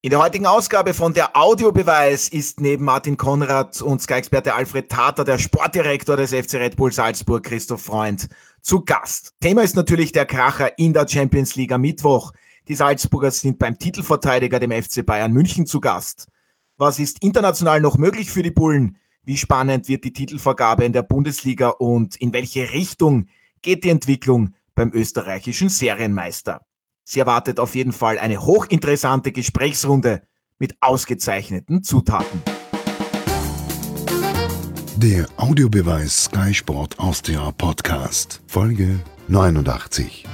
In der heutigen Ausgabe von der Audiobeweis ist neben Martin Konrad und Sky-Experte Alfred Tata der Sportdirektor des FC Red Bull Salzburg, Christoph Freund, zu Gast. Thema ist natürlich der Kracher in der Champions League am Mittwoch. Die Salzburger sind beim Titelverteidiger, dem FC Bayern München, zu Gast. Was ist international noch möglich für die Bullen? Wie spannend wird die Titelvergabe in der Bundesliga und in welche Richtung geht die Entwicklung beim österreichischen Serienmeister? Sie erwartet auf jeden Fall eine hochinteressante Gesprächsrunde mit ausgezeichneten Zutaten. Der Audiobeweis Sky Sport Austria Podcast, Folge 89.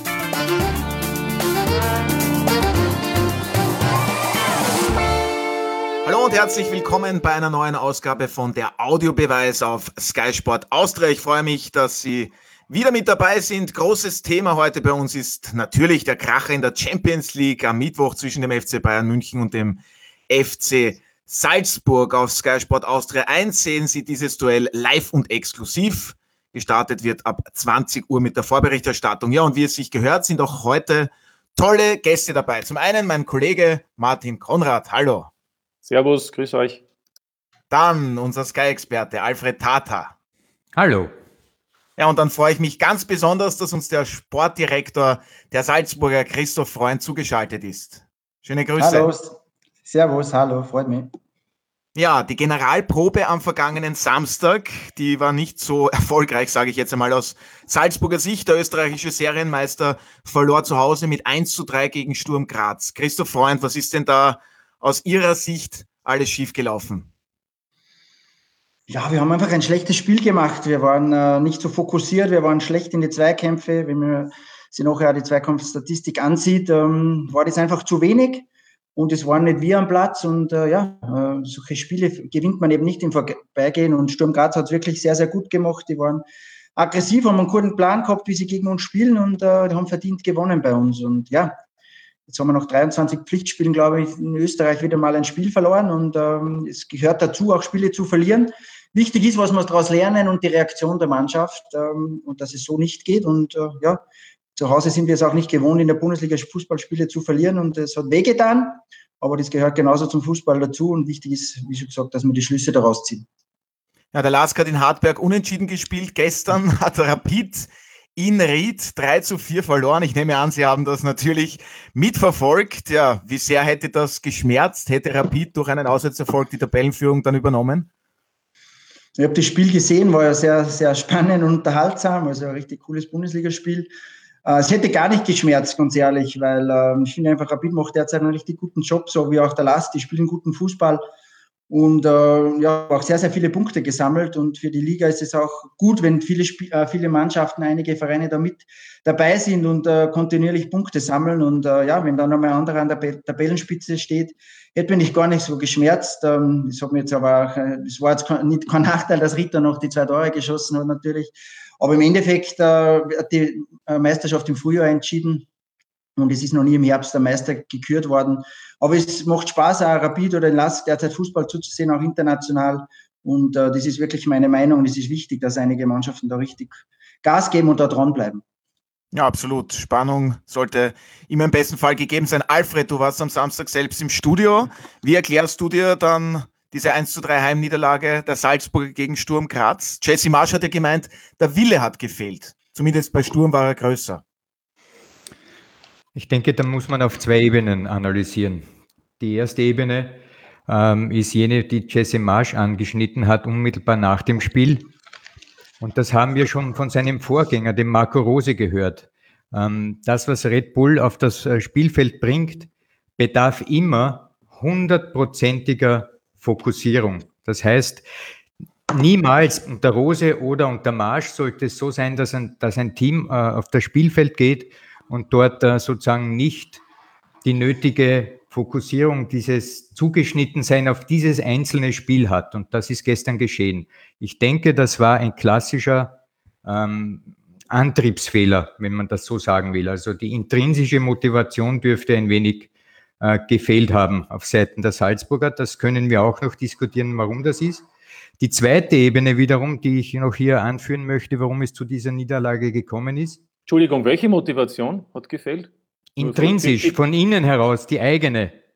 Hallo und herzlich willkommen bei einer neuen Ausgabe von der Audiobeweis auf Sky Sport Austria. Ich freue mich, dass Sie wieder mit dabei sind. Großes Thema heute bei uns ist natürlich der Kracher in der Champions League am Mittwoch zwischen dem FC Bayern München und dem FC Salzburg. Auf Sky Sport Austria 1 sehen Sie dieses Duell live und exklusiv. Gestartet wird ab 20 Uhr mit der Vorberichterstattung. Ja, und wie es sich gehört, sind auch heute tolle Gäste dabei. Zum einen mein Kollege Martin Konrad. Hallo. Servus, grüß euch. Dann unser Sky-Experte Alfred Tata. Hallo. Ja, und dann freue ich mich ganz besonders, dass uns der Sportdirektor der Salzburger, Christoph Freund, zugeschaltet ist. Schöne Grüße. Hallo, servus, hallo, freut mich. Ja, die Generalprobe am vergangenen Samstag, die war nicht so erfolgreich, sage ich jetzt einmal aus Salzburger Sicht. Der österreichische Serienmeister verlor zu Hause mit 1:3 gegen Sturm Graz. Christoph Freund, was ist denn da aus Ihrer Sicht alles schiefgelaufen? Ja, wir haben einfach ein schlechtes Spiel gemacht. Wir waren nicht so fokussiert, wir waren schlecht in die Zweikämpfe. Wenn man sich nachher die Zweikampfstatistik ansieht, war das einfach zu wenig und es waren nicht wir am Platz. Und solche Spiele gewinnt man eben nicht im Vorbeigehen. Und Sturm Graz hat es wirklich sehr, sehr gut gemacht. Die waren aggressiv, haben einen guten Plan gehabt, wie sie gegen uns spielen und haben verdient gewonnen bei uns. Und ja, jetzt haben wir nach 23 Pflichtspielen, glaube ich, in Österreich wieder mal ein Spiel verloren und es gehört dazu, auch Spiele zu verlieren. Wichtig ist, was wir daraus lernen und die Reaktion der Mannschaft und dass es so nicht geht. Und zu Hause sind wir es auch nicht gewohnt, in der Bundesliga Fußballspiele zu verlieren und es hat wehgetan, aber das gehört genauso zum Fußball dazu und wichtig ist, wie schon gesagt, dass wir die Schlüsse daraus ziehen. Ja, der LASK hat in Hartberg unentschieden gespielt. Gestern hat Rapid in Ried 3:4 verloren. Ich nehme an, Sie haben das natürlich mitverfolgt. Ja, wie sehr hätte das geschmerzt? Hätte Rapid durch einen Auswärtserfolg die Tabellenführung dann übernommen? Ich habe das Spiel gesehen, war ja sehr, sehr spannend und unterhaltsam, also ein richtig cooles Bundesligaspiel. Es hätte gar nicht geschmerzt, ganz ehrlich, weil ich finde einfach, Rapid macht derzeit einen richtig guten Job, so wie auch der LASK, die spielen guten Fußball und auch sehr, sehr viele Punkte gesammelt und für die Liga ist es auch gut, wenn viele Mannschaften, einige Vereine da mit dabei sind und kontinuierlich Punkte sammeln und wenn dann nochmal ein anderer an der Tabellenspitze steht, hätte mich gar nicht so geschmerzt. Das hat mir jetzt aber auch, das war jetzt kein Nachteil, dass Ritter noch die 2 Tore geschossen hat natürlich, aber im Endeffekt hat die Meisterschaft im Frühjahr entschieden. Und es ist noch nie im Herbst der Meister gekürt worden. Aber es macht Spaß, auch Rapid oder den LASK derzeit Fußball zuzusehen, auch international. Und das ist wirklich meine Meinung. Und es ist wichtig, dass einige Mannschaften da richtig Gas geben und da dranbleiben. Ja, absolut. Spannung sollte immer im besten Fall gegeben sein. Alfred, du warst am Samstag selbst im Studio. Wie erklärst du dir dann diese 1:3 Heimniederlage der Salzburger gegen Sturm Graz? Jesse Marsch hat ja gemeint, der Wille hat gefehlt. Zumindest bei Sturm war er größer. Ich denke, da muss man auf 2 Ebenen analysieren. Die erste Ebene ist jene, die Jesse Marsch angeschnitten hat, unmittelbar nach dem Spiel. Und das haben wir schon von seinem Vorgänger, dem Marco Rose, gehört. Das, was Red Bull auf das Spielfeld bringt, bedarf immer 100%iger Fokussierung. Das heißt, niemals unter Rose oder unter Marsch sollte es so sein, dass ein Team auf das Spielfeld geht und dort sozusagen nicht die nötige Fokussierung, dieses Zugeschnittensein auf dieses einzelne Spiel hat. Und das ist gestern geschehen. Ich denke, das war ein klassischer Antriebsfehler, wenn man das so sagen will. Also die intrinsische Motivation dürfte ein wenig gefehlt haben auf Seiten der Salzburger. Das können wir auch noch diskutieren, warum das ist. Die zweite Ebene wiederum, die ich noch hier anführen möchte, warum es zu dieser Niederlage gekommen ist. Entschuldigung, welche Motivation hat gefehlt? Intrinsisch, von innen heraus, die eigene.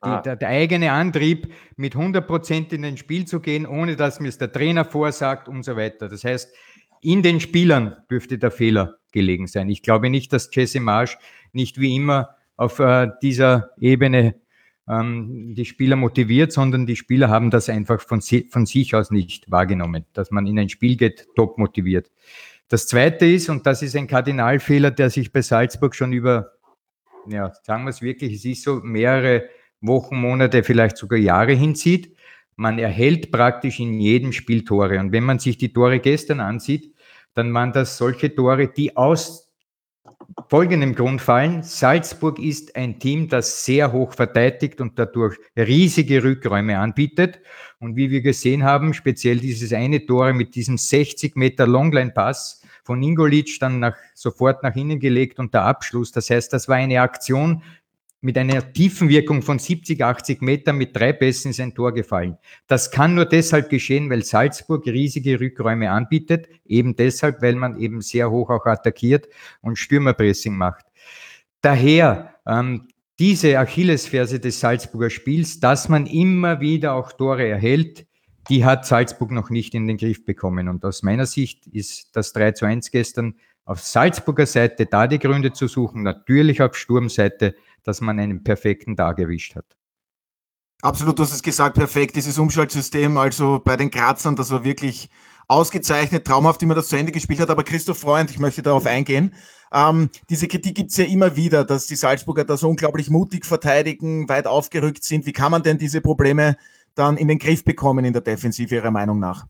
der eigene Antrieb, mit 100% in ein Spiel zu gehen, ohne dass mir es der Trainer vorsagt und so weiter. Das heißt, in den Spielern dürfte der Fehler gelegen sein. Ich glaube nicht, dass Jesse Marsch nicht wie immer auf dieser Ebene die Spieler motiviert, sondern die Spieler haben das einfach von sich aus nicht wahrgenommen, dass man in ein Spiel geht, top motiviert. Das Zweite ist, und das ist ein Kardinalfehler, der sich bei Salzburg schon über, sagen wir es wirklich, es ist so mehrere Wochen, Monate, vielleicht sogar Jahre hinzieht. Man erhält praktisch in jedem Spiel Tore. Und wenn man sich die Tore gestern ansieht, dann waren das solche Tore, die aus folgendem Grund fallen. Salzburg ist ein Team, das sehr hoch verteidigt und dadurch riesige Rückräume anbietet. Und wie wir gesehen haben, speziell dieses eine Tor mit diesem 60 Meter Longline-Pass von Ingolic dann sofort nach innen gelegt und der Abschluss. Das heißt, das war eine Aktion mit einer Tiefenwirkung von 70, 80 Metern mit 3 Pässen ist ein Tor gefallen. Das kann nur deshalb geschehen, weil Salzburg riesige Rückräume anbietet, eben deshalb, weil man eben sehr hoch auch attackiert und Stürmerpressing macht. Daher diese Achillesferse des Salzburger Spiels, dass man immer wieder auch Tore erhält, die hat Salzburg noch nicht in den Griff bekommen. Und aus meiner Sicht ist das 3:1 gestern auf Salzburger Seite da die Gründe zu suchen, natürlich auf Sturmseite, dass man einen perfekten Tag erwischt hat. Absolut, du hast es gesagt, perfekt, dieses Umschaltsystem, also bei den Grazern, das war wirklich ausgezeichnet, traumhaft, wie man das zu Ende gespielt hat, aber Christoph Freund, ich möchte darauf eingehen, diese Kritik gibt es ja immer wieder, dass die Salzburger da so unglaublich mutig verteidigen, weit aufgerückt sind. Wie kann man denn diese Probleme dann in den Griff bekommen in der Defensive, Ihrer Meinung nach?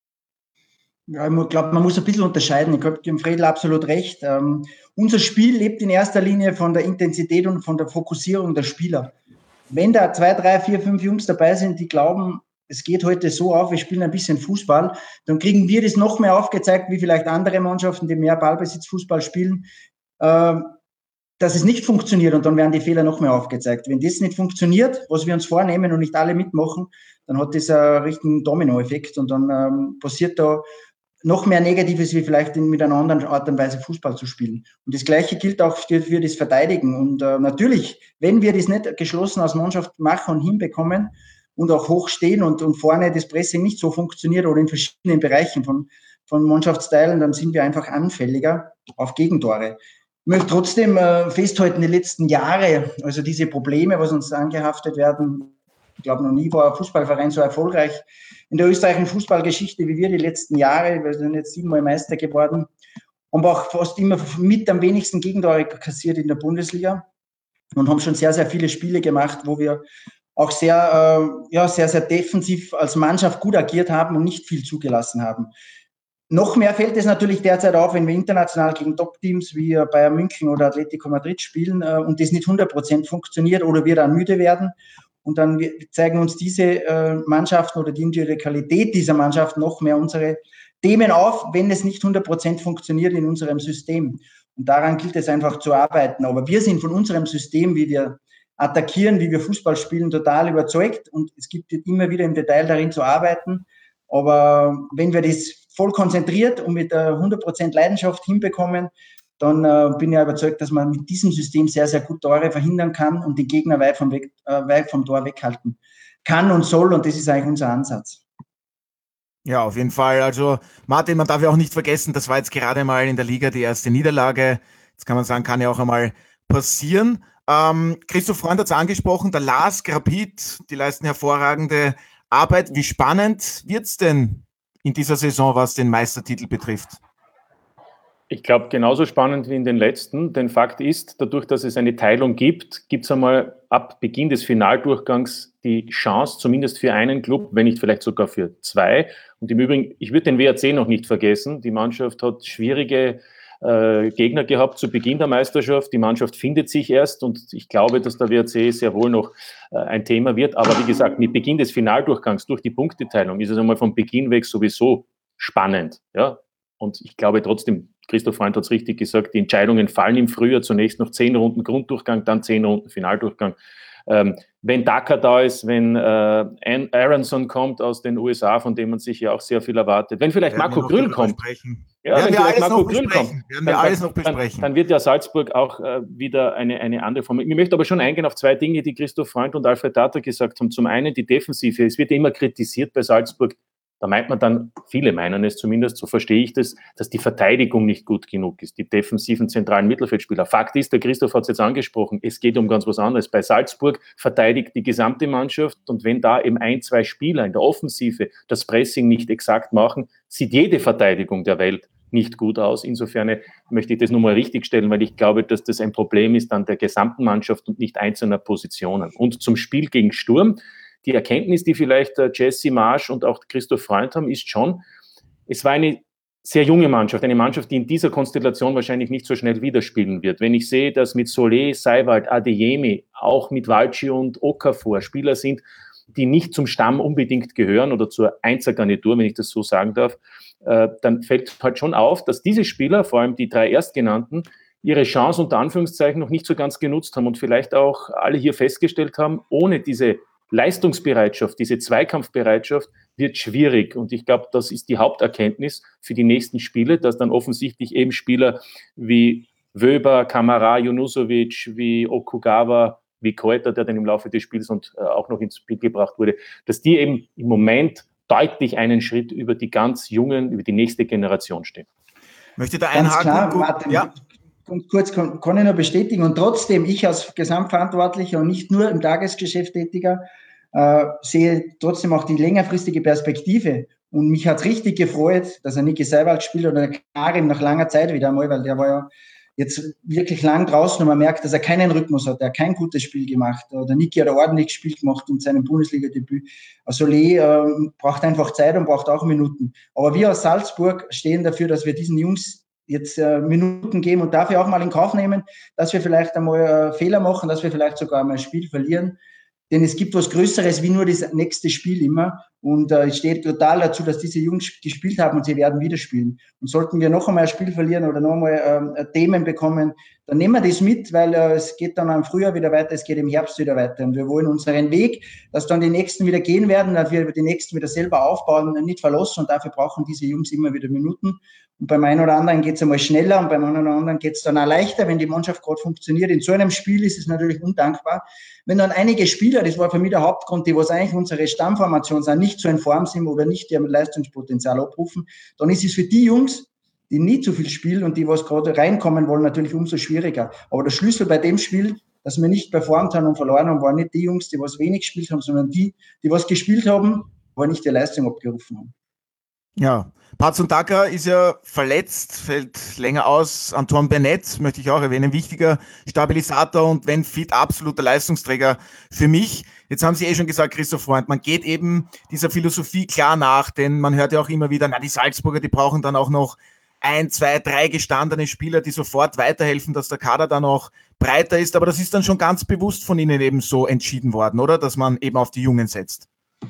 Ja, ich glaube, man muss ein bisschen unterscheiden. Ich glaube, dem Fredl absolut recht. Unser Spiel lebt in erster Linie von der Intensität und von der Fokussierung der Spieler. Wenn da 2, 3, 4, 5 Jungs dabei sind, die glauben, es geht heute so auf, wir spielen ein bisschen Fußball, dann kriegen wir das noch mehr aufgezeigt, wie vielleicht andere Mannschaften, die mehr Ballbesitz-Fußball spielen, dass es nicht funktioniert und dann werden die Fehler noch mehr aufgezeigt. Wenn das nicht funktioniert, was wir uns vornehmen und nicht alle mitmachen, dann hat das einen richtigen Dominoeffekt und dann passiert da noch mehr Negatives, wie vielleicht mit einer anderen Art und Weise Fußball zu spielen. Und das Gleiche gilt auch für das Verteidigen. Und natürlich, wenn wir das nicht geschlossen als Mannschaft machen und hinbekommen und auch hoch stehen und vorne das Pressing nicht so funktioniert oder in verschiedenen Bereichen von Mannschaftsteilen, dann sind wir einfach anfälliger auf Gegentore. Ich möchte trotzdem festhalten, die letzten Jahre, also diese Probleme, was uns angehaftet werden, ich glaube, noch nie war ein Fußballverein so erfolgreich in der österreichischen Fußballgeschichte wie wir die letzten Jahre. Wir sind jetzt 7-mal Meister geworden und auch fast immer mit am wenigsten Gegentore kassiert in der Bundesliga und haben schon sehr, sehr viele Spiele gemacht, wo wir auch sehr, sehr defensiv als Mannschaft gut agiert haben und nicht viel zugelassen haben. Noch mehr fällt es natürlich derzeit auf, wenn wir international gegen Top-Teams wie Bayern München oder Atletico Madrid spielen und das nicht 100% funktioniert oder wir dann müde werden. Und dann zeigen uns diese Mannschaften oder die individuelle Qualität dieser Mannschaft noch mehr unsere Themen auf, wenn es nicht 100% funktioniert in unserem System. Und daran gilt es einfach zu arbeiten. Aber wir sind von unserem System, wie wir attackieren, wie wir Fußball spielen, total überzeugt. Und es gibt immer wieder im Detail darin zu arbeiten. Aber wenn wir das voll konzentriert und mit 100% Leidenschaft hinbekommen, dann bin ich überzeugt, dass man mit diesem System sehr, sehr gut Tore verhindern kann und den Gegner weit vom Tor weghalten kann und soll. Und das ist eigentlich unser Ansatz. Ja, auf jeden Fall. Also Martin, man darf ja auch nicht vergessen, das war jetzt gerade mal in der Liga die erste Niederlage. Jetzt kann man sagen, kann ja auch einmal passieren. Christoph Freund hat es angesprochen, der LASK, Rapid, die leisten hervorragende Arbeit. Wie spannend wird es denn in dieser Saison, was den Meistertitel betrifft? Ich glaube, genauso spannend wie in den letzten. Denn Fakt ist, dadurch, dass es eine Teilung gibt, gibt es einmal ab Beginn des Finaldurchgangs die Chance, zumindest für einen Club, wenn nicht vielleicht sogar für 2. Und im Übrigen, ich würde den WRC noch nicht vergessen. Die Mannschaft hat schwierige Gegner gehabt zu Beginn der Meisterschaft. Die Mannschaft findet sich erst und ich glaube, dass der WRC sehr wohl noch ein Thema wird. Aber wie gesagt, mit Beginn des Finaldurchgangs durch die Punkteteilung ist es einmal von Beginn weg sowieso spannend. Ja? Und ich glaube trotzdem, Christoph Freund hat es richtig gesagt, die Entscheidungen fallen im Frühjahr, zunächst noch 10 Runden Grunddurchgang, dann 10 Runden Finaldurchgang. Wenn Daka da ist, wenn Aronson kommt aus den USA, von dem man sich ja auch sehr viel erwartet, wenn vielleicht Marco Grüll kommt, werden wir alles noch besprechen. Dann wird ja Salzburg auch wieder eine andere Form. Ich möchte aber schon eingehen auf zwei Dinge, die Christoph Freund und Alfred Tata gesagt haben. Zum einen die Defensive. Es wird immer kritisiert bei Salzburg. Da meint man dann, viele meinen es zumindest, so verstehe ich das, dass die Verteidigung nicht gut genug ist, die defensiven zentralen Mittelfeldspieler. Fakt ist, der Christoph hat es jetzt angesprochen, es geht um ganz was anderes. Bei Salzburg verteidigt die gesamte Mannschaft und wenn da eben 1, 2 Spieler in der Offensive das Pressing nicht exakt machen, sieht jede Verteidigung der Welt nicht gut aus. Insofern möchte ich das nochmal richtigstellen, weil ich glaube, dass das ein Problem ist an der gesamten Mannschaft und nicht einzelner Positionen. Und zum Spiel gegen Sturm, die Erkenntnis, die vielleicht Jesse Marsch und auch Christoph Freund haben, ist schon, es war eine sehr junge Mannschaft, eine Mannschaft, die in dieser Konstellation wahrscheinlich nicht so schnell wieder spielen wird. Wenn ich sehe, dass mit Solé, Seiwald, Adeyemi, auch mit Walci und Okafor Spieler sind, die nicht zum Stamm unbedingt gehören oder zur Einzelgarnitur, wenn ich das so sagen darf, dann fällt halt schon auf, dass diese Spieler, vor allem die 3 Erstgenannten, ihre Chance unter Anführungszeichen noch nicht so ganz genutzt haben und vielleicht auch alle hier festgestellt haben, ohne diese Leistungsbereitschaft, diese Zweikampfbereitschaft wird schwierig. Und ich glaube, das ist die Haupterkenntnis für die nächsten Spiele, dass dann offensichtlich eben Spieler wie Wöber, Kamara, Junusovic, wie Okugawa, wie Kräuter, der dann im Laufe des Spiels und auch noch ins Spiel gebracht wurde, dass die eben im Moment deutlich einen Schritt über die ganz Jungen, über die nächste Generation stehen. Möchte da einhaken? Klar, Martin, ja. Und kurz kann ich nur bestätigen. Und trotzdem, ich als Gesamtverantwortlicher und nicht nur im Tagesgeschäft Tätiger, sehe trotzdem auch die längerfristige Perspektive. Und mich hat es richtig gefreut, dass er Niki Seiwald spielt oder Karim nach langer Zeit wieder einmal, weil der war ja jetzt wirklich lang draußen und man merkt, dass er keinen Rhythmus hat, er hat kein gutes Spiel gemacht. Der Niki hat ein ordentliches Spiel gemacht in seinem Bundesliga-Debüt. Solé braucht einfach Zeit und braucht auch Minuten. Aber wir aus Salzburg stehen dafür, dass wir diesen Jungs jetzt Minuten geben und dafür auch mal in Kauf nehmen, dass wir vielleicht einmal Fehler machen, dass wir vielleicht sogar einmal ein Spiel verlieren. Denn es gibt was Größeres wie nur das nächste Spiel immer. Und ich stehe total dazu, dass diese Jungs gespielt haben und sie werden wieder spielen. Und sollten wir noch einmal ein Spiel verlieren oder noch einmal Themen bekommen, dann nehmen wir das mit, weil es geht dann im Frühjahr wieder weiter, es geht im Herbst wieder weiter. Und wir wollen unseren Weg, dass dann die Nächsten wieder gehen werden, dass wir die Nächsten wieder selber aufbauen, nicht verlassen. Und dafür brauchen diese Jungs immer wieder Minuten. Und beim einen oder anderen geht es einmal schneller und beim anderen oder anderen geht es dann auch leichter, wenn die Mannschaft gerade funktioniert. In so einem Spiel ist es natürlich undankbar. Wenn dann einige Spieler, das war für mich der Hauptgrund, die was eigentlich unsere Stammformation sind, nicht so in Form sind oder nicht ihr Leistungspotenzial abrufen, dann ist es für die Jungs, die nie zu viel spielen und die was gerade reinkommen wollen, natürlich umso schwieriger. Aber der Schlüssel bei dem Spiel, dass wir nicht performt haben und verloren haben, waren nicht die Jungs, die was wenig gespielt haben, sondern die was gespielt haben, aber nicht die Leistung abgerufen haben. Ja, Patson Daka ist ja verletzt, fällt länger aus. Antoine Bennett möchte ich auch erwähnen, wichtiger Stabilisator und wenn fit, absoluter Leistungsträger für mich. Jetzt haben Sie schon gesagt, Christoph Freund, man geht eben dieser Philosophie klar nach, denn man hört ja auch immer wieder, die Salzburger, die brauchen dann auch noch 1, 2, 3 gestandene Spieler, die sofort weiterhelfen, dass der Kader dann auch breiter ist. Aber das ist dann schon ganz bewusst von Ihnen eben so entschieden worden, oder? Dass man eben auf die Jungen setzt.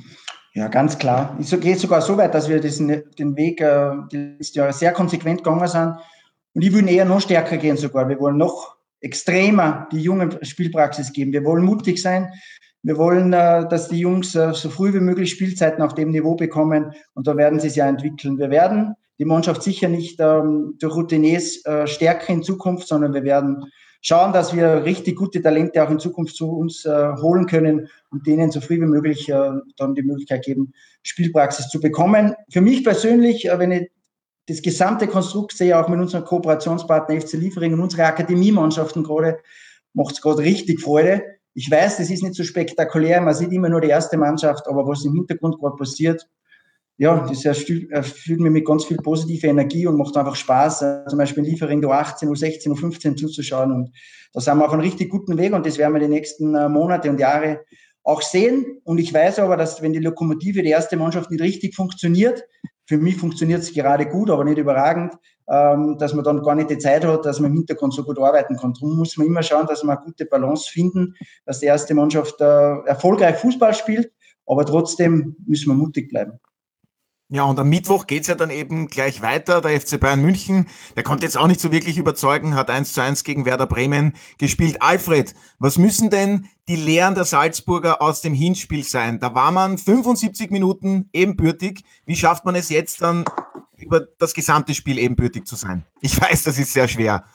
Ja, ganz klar. Ich gehe sogar so weit, dass wir den Weg die letzten Jahre sehr konsequent gegangen sind. Und ich würde eher noch stärker gehen sogar. Wir wollen noch extremer die jungen Spielpraxis geben. Wir wollen mutig sein. Wir wollen, dass die Jungs so früh wie möglich Spielzeiten auf dem Niveau bekommen. Und da werden sie es ja entwickeln. Wir werden die Mannschaft sicher nicht durch Routiniers stärken in Zukunft, sondern wir werden schauen, dass wir richtig gute Talente auch in Zukunft zu uns holen können und denen so früh wie möglich dann die Möglichkeit geben, Spielpraxis zu bekommen. Für mich persönlich, wenn ich das gesamte Konstrukt sehe, auch mit unserem Kooperationspartner FC Liefering und unsere Akademiemannschaften gerade, macht es gerade richtig Freude. Ich weiß, das ist nicht so spektakulär, man sieht immer nur die erste Mannschaft, aber was im Hintergrund gerade passiert, ja, das erfüllt mich mit ganz viel positiver Energie und macht einfach Spaß, zum Beispiel in Liefering U18, U16, U15 zuzuschauen. Und da sind wir auf einem richtig guten Weg und das werden wir die nächsten Monate und Jahre auch sehen. Und ich weiß aber, dass wenn die Lokomotive, die erste Mannschaft nicht richtig funktioniert, für mich funktioniert es gerade gut, aber nicht überragend, dass man dann gar nicht die Zeit hat, dass man im Hintergrund so gut arbeiten kann. Darum muss man immer schauen, dass wir eine gute Balance finden, dass die erste Mannschaft erfolgreich Fußball spielt, aber trotzdem müssen wir mutig bleiben. Ja, und am Mittwoch geht's ja dann eben gleich weiter. Der FC Bayern München, der konnte jetzt auch nicht so wirklich überzeugen, hat 1:1 gegen Werder Bremen gespielt. Alfred, was müssen denn die Lehren der Salzburger aus dem Hinspiel sein? Da war man 75 Minuten ebenbürtig. Wie schafft man es jetzt dann, über das gesamte Spiel ebenbürtig zu sein? Ich weiß, das ist sehr schwer.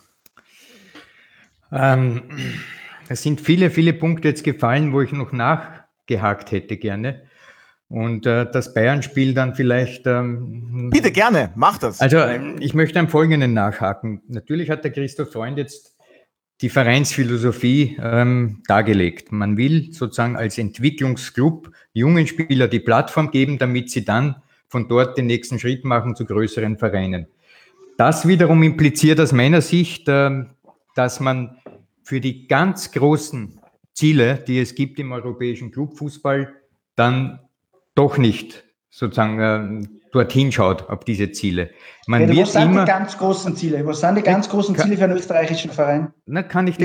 Es sind viele, viele Punkte jetzt gefallen, wo ich noch nachgehakt hätte gerne. Und das Bayern-Spiel dann vielleicht... Bitte gerne, mach das. Also ich möchte am Folgenden nachhaken. Natürlich hat der Christoph Freund jetzt die Vereinsphilosophie dargelegt. Man will sozusagen als Entwicklungsclub jungen Spieler die Plattform geben, damit sie dann von dort den nächsten Schritt machen zu größeren Vereinen. Das wiederum impliziert aus meiner Sicht, dass man für die ganz großen Ziele, die es gibt im europäischen Clubfußball, dann doch nicht sozusagen dorthin schaut, auf diese Ziele. Was sind die ganz großen Ziele? Was sind die ganz großen Ziele für einen österreichischen Verein? Kann ich dir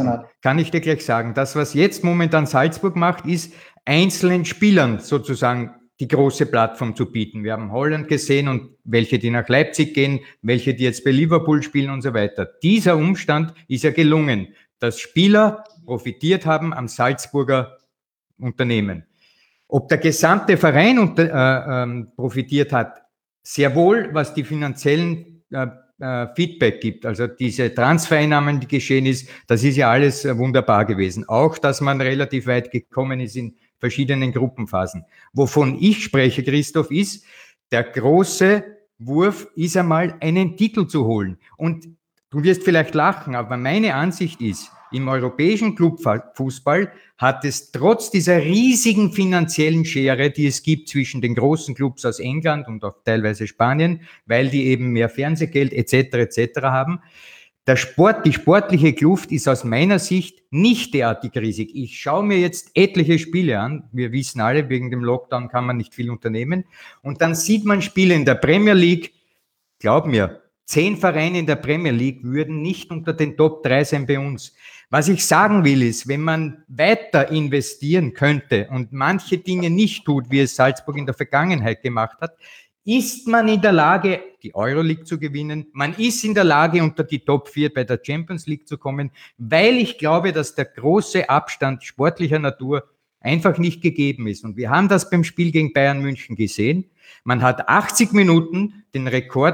gleich sagen. Das, was jetzt momentan Salzburg macht, ist einzelnen Spielern sozusagen die große Plattform zu bieten. Wir haben Holland gesehen und welche, die nach Leipzig gehen, welche, die jetzt bei Liverpool spielen und so weiter. Dieser Umstand ist ja gelungen, dass Spieler profitiert haben am Salzburger Unternehmen. Ob der gesamte Verein profitiert hat, sehr wohl, was die finanziellen Feedback gibt. Also diese Transfereinnahmen, die geschehen ist, das ist ja alles wunderbar gewesen. Auch, dass man relativ weit gekommen ist in verschiedenen Gruppenphasen. Wovon ich spreche, Christoph, ist, der große Wurf ist einmal, einen Titel zu holen. Und du wirst vielleicht lachen, aber meine Ansicht ist, im europäischen Clubfußball hat es trotz dieser riesigen finanziellen Schere, die es gibt zwischen den großen Clubs aus England und auch teilweise Spanien, weil die eben mehr Fernsehgeld etc. haben, die sportliche Kluft ist aus meiner Sicht nicht derartig riesig. Ich schaue mir jetzt etliche Spiele an. Wir wissen alle, wegen dem Lockdown kann man nicht viel unternehmen. Und dann sieht man Spiele in der Premier League. Glaub mir, 10 Vereine in der Premier League würden nicht unter den Top 3 sein bei uns. Was ich sagen will ist, wenn man weiter investieren könnte und manche Dinge nicht tut, wie es Salzburg in der Vergangenheit gemacht hat, ist man in der Lage, die Euroleague zu gewinnen. Man ist in der Lage, unter die Top 4 bei der Champions League zu kommen, weil ich glaube, dass der große Abstand sportlicher Natur einfach nicht gegeben ist. Und wir haben das beim Spiel gegen Bayern München gesehen. Man hat 80 Minuten den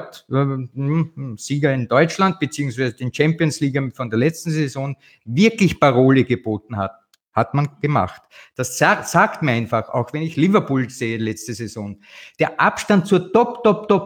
Rekordsieger in Deutschland, beziehungsweise den Champions League von der letzten Saison, wirklich Parole geboten hat man gemacht. Das sagt mir einfach, auch wenn ich Liverpool sehe letzte Saison, der Abstand zur Top,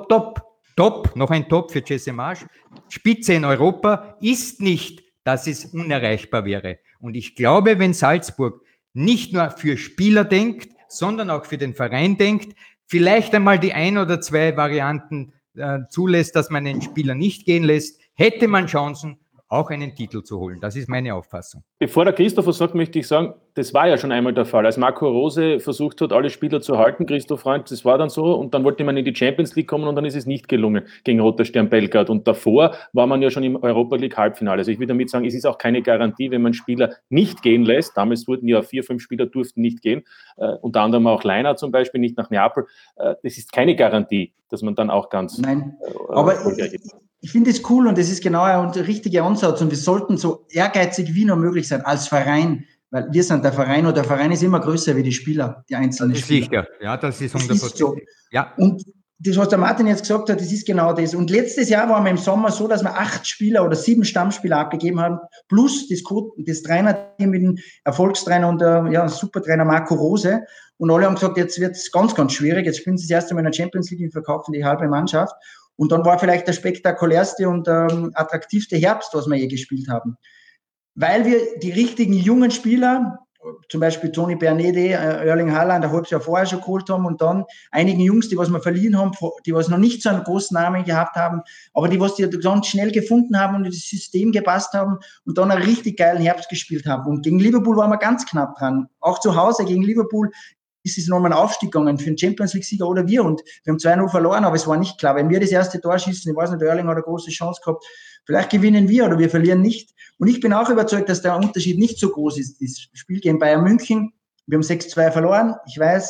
noch ein Top für Jesse Marsch, Spitze in Europa, ist nicht, dass es unerreichbar wäre. Und ich glaube, wenn Salzburg nicht nur für Spieler denkt, sondern auch für den Verein denkt, vielleicht einmal die 1 oder 2 Varianten zulässt, dass man einen Spieler nicht gehen lässt, hätte man Chancen, auch einen Titel zu holen. Das ist meine Auffassung. Bevor der Christopher sagt, möchte ich sagen, das war ja schon einmal der Fall. Als Marco Rose versucht hat, alle Spieler zu halten, Christoph Freund, das war dann so, und dann wollte man in die Champions League kommen und dann ist es nicht gelungen gegen Roter Stern Belgrad. Und davor war man ja schon im Europa League Halbfinale. Also ich will damit sagen, es ist auch keine Garantie, wenn man Spieler nicht gehen lässt. Damals wurden ja 4-5 Spieler durften nicht gehen, unter anderem auch Leiner zum Beispiel, nicht nach Neapel. Das ist keine Garantie, dass man dann auch ganz... Nein, aber ich finde es cool und das ist genau der richtige Ansatz und wir sollten so ehrgeizig wie nur möglich sein als Verein, weil wir sind der Verein und der Verein ist immer größer wie die Spieler, die einzelnen Spieler. Ja, das ist 100%. So. Ja. Und das, was der Martin jetzt gesagt hat, das ist genau das. Und letztes Jahr waren wir im Sommer so, dass wir 8 Spieler oder 7 Stammspieler abgegeben haben, plus das Trainerteam mit dem Erfolgstrainer und der Supertrainer Marco Rose. Und alle haben gesagt, jetzt wird es ganz, ganz schwierig. Jetzt spielen sie das erste Mal in der Champions League und verkaufen die halbe Mannschaft. Und dann war vielleicht der spektakulärste und attraktivste Herbst, was wir je gespielt haben. Weil wir die richtigen jungen Spieler, zum Beispiel Toni Bernede, Erling Haaland, ein halbes Jahr vorher schon geholt haben und dann einigen Jungs, die was wir verliehen haben, die was noch nicht so einen großen Namen gehabt haben, aber die was die ganz schnell gefunden haben und das System gepasst haben und dann einen richtig geilen Herbst gespielt haben. Und gegen Liverpool waren wir ganz knapp dran. Auch zu Hause gegen Liverpool ist es nochmal ein Aufstieg gegangen für den Champions-League-Sieger oder wir. Und wir haben 2-0 verloren, aber es war nicht klar. Wenn wir das erste Tor schießen, ich weiß nicht, der Erling hat eine große Chance gehabt, vielleicht gewinnen wir oder wir verlieren nicht. Und ich bin auch überzeugt, dass der Unterschied nicht so groß ist. Das Spiel gegen Bayern München, wir haben 6-2 verloren. Ich weiß,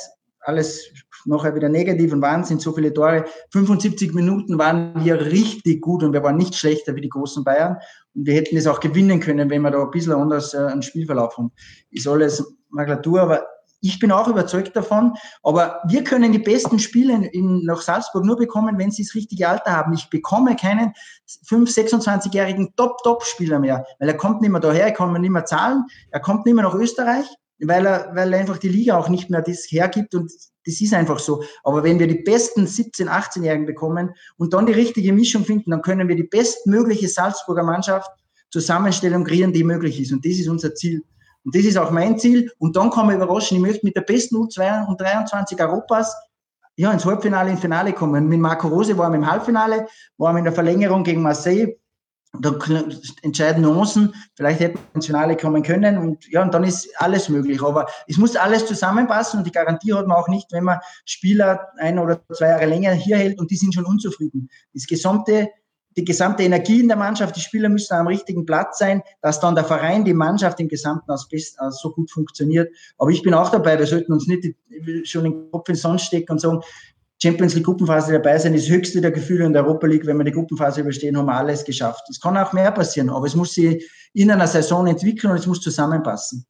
alles nachher wieder negativ und Wahnsinn, so viele Tore. 75 Minuten waren wir richtig gut und wir waren nicht schlechter wie die großen Bayern. Und wir hätten es auch gewinnen können, wenn wir da ein bisschen anders einen Spielverlauf haben. Ist alles Maglatur, aber ich bin auch überzeugt davon. Aber wir können die besten Spiele nach Salzburg nur bekommen, wenn sie das richtige Alter haben. Ich bekomme keinen 26-jährigen Top-Spieler mehr, weil er kommt nicht mehr daher, er kann mir nicht mehr zahlen, er kommt nicht mehr nach Österreich, weil er einfach die Liga auch nicht mehr das hergibt und das ist einfach so. Aber wenn wir die besten 17-, 18-Jährigen bekommen und dann die richtige Mischung finden, dann können wir die bestmögliche Salzburger Mannschaft zusammenstellen und kreieren, die möglich ist. Und das ist unser Ziel. Und das ist auch mein Ziel. Und dann kann man überraschen, ich möchte mit der besten U2 und 23 Europas ins Halbfinale, ins Finale kommen. Mit Marco Rose waren wir im Halbfinale, waren wir in der Verlängerung gegen Marseille. Da entscheiden Nuancen, vielleicht hätten wir ins Finale kommen können und dann ist alles möglich. Aber es muss alles zusammenpassen und die Garantie hat man auch nicht, wenn man Spieler 1 oder 2 Jahre länger hier hält und die sind schon unzufrieden. Die gesamte Energie in der Mannschaft, die Spieler müssen am richtigen Platz sein, dass dann der Verein, die Mannschaft im Gesamten so gut funktioniert. Aber ich bin auch dabei, wir sollten uns nicht schon den Kopf in den Sand stecken und sagen, Champions League Gruppenphase dabei sein, ist das höchste der Gefühle in der Europa League. Wenn wir die Gruppenphase überstehen, haben wir alles geschafft. Es kann auch mehr passieren, aber es muss sich in einer Saison entwickeln und es muss zusammenpassen.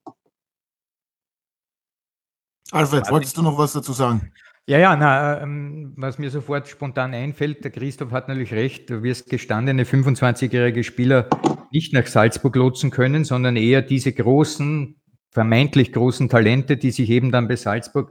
Alfred, wolltest du noch was dazu sagen? Was mir sofort spontan einfällt, der Christoph hat natürlich recht, du wirst gestandene 25-jährige Spieler nicht nach Salzburg lotsen können, sondern eher diese vermeintlich großen Talente, die sich eben dann bei Salzburg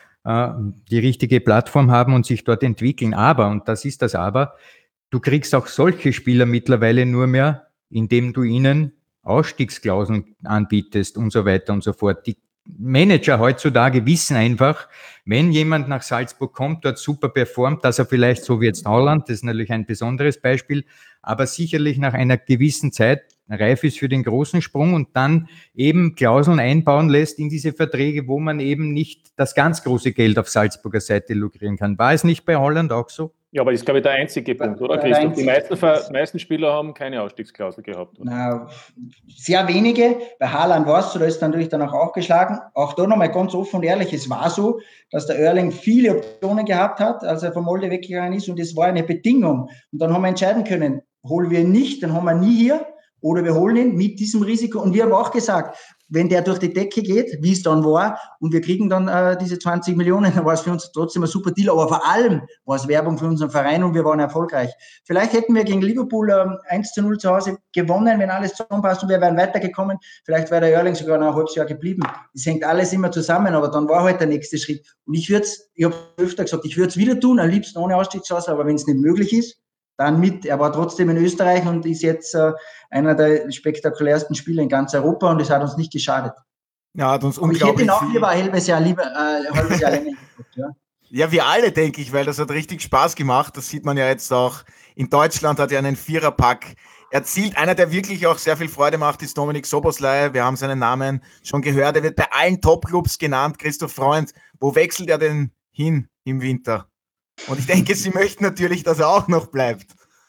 die richtige Plattform haben und sich dort entwickeln. Aber, und das ist das Aber, du kriegst auch solche Spieler mittlerweile nur mehr, indem du ihnen Ausstiegsklauseln anbietest und so weiter und so fort. Die Manager heutzutage wissen einfach, wenn jemand nach Salzburg kommt, dort super performt, dass er vielleicht, so wie jetzt Haaland, das ist natürlich ein besonderes Beispiel, aber sicherlich nach einer gewissen Zeit reif ist für den großen Sprung und dann eben Klauseln einbauen lässt in diese Verträge, wo man eben nicht das ganz große Geld auf Salzburger Seite lukrieren kann. War es nicht bei Holland auch so? Ja, aber das ist, glaube ich, der einzige Punkt, oder Christoph? Die meisten Spieler haben keine Ausstiegsklausel gehabt. Na, sehr wenige. Bei Haaland war es so, da ist natürlich dann auch aufgeschlagen. Auch da nochmal ganz offen und ehrlich, es war so, dass der Erling viele Optionen gehabt hat, als er von Molde weggegangen ist und das war eine Bedingung. Und dann haben wir entscheiden können, holen wir ihn nicht, dann haben wir ihn nie hier oder wir holen ihn mit diesem Risiko. Und wir haben auch gesagt, wenn der durch die Decke geht, wie es dann war, und wir kriegen dann diese 20 Millionen, dann war es für uns trotzdem ein super Deal, aber vor allem war es Werbung für unseren Verein und wir waren erfolgreich. Vielleicht hätten wir gegen Liverpool 1-0 zu Hause gewonnen, wenn alles zusammenpasst und wir wären weitergekommen. Vielleicht wäre der Erling sogar noch ein halbes Jahr geblieben. Das hängt alles immer zusammen, aber dann war halt der nächste Schritt. Und ich habe öfter gesagt, ich würde es wieder tun, am liebsten ohne Ausstiegsklausel, aber wenn es nicht möglich ist, dann mit. Er war trotzdem in Österreich und ist jetzt einer der spektakulärsten Spieler in ganz Europa und es hat uns nicht geschadet. Ja, hat uns unglaublich. Ich hätte ihn auch lieber ein halbes Jahr länger geguckt, ja. Ja, wir alle, denke ich, weil das hat richtig Spaß gemacht. Das sieht man ja jetzt auch. In Deutschland hat er einen Viererpack erzielt. Einer, der wirklich auch sehr viel Freude macht, ist Dominik Szoboszlai. Wir haben seinen Namen schon gehört. Er wird bei allen Top-Clubs genannt. Christoph Freund, wo wechselt er denn hin im Winter? Und ich denke, Sie möchten natürlich, dass er auch noch bleibt.